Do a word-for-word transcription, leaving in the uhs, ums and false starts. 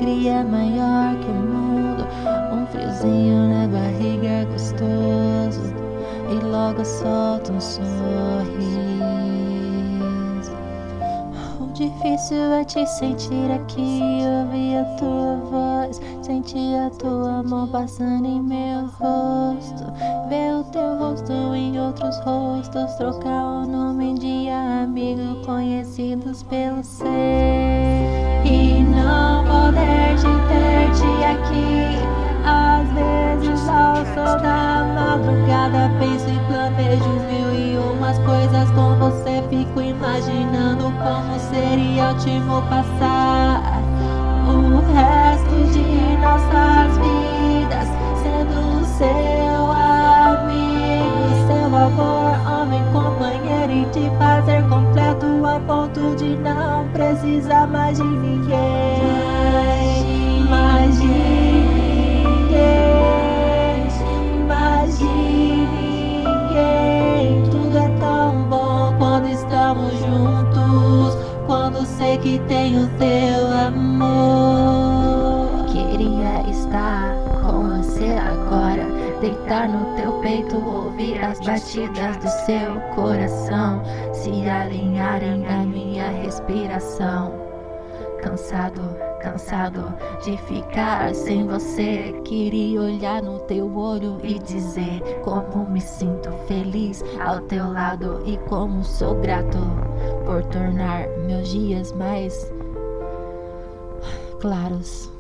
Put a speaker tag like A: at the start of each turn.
A: alegria maior que o mundo. Um friozinho na barriga gostoso e logo solta um sorriso. O difícil é te sentir aqui, ouvir a tua voz, sentir a tua mão passando em meu rosto, ver o teu rosto em outros rostos, trocar o nome de amigo conhecidos pelo ser, e não poder te ter-te aqui. Às vezes ao sol da madrugada penso e planejo mil e umas coisas com você. Fico imaginando como seria ótimo passar o resto de nossas vidas sendo o seu amigo, seu amor, homem, companheiro, e te fazer completo a ponto de não precisar mais de ninguém, mais de ninguém, mais de ninguém. Tudo é tão bom quando estamos juntos, quando sei que tenho teu amor. Queria estar com você agora, deitar no teu peito, ouvir as batidas do seu coração se alinharem à minha respiração. Cansado, cansado de ficar sem você. Queria olhar no teu olho e dizer como me sinto feliz ao teu lado e como sou grato por tornar meus dias mais claros.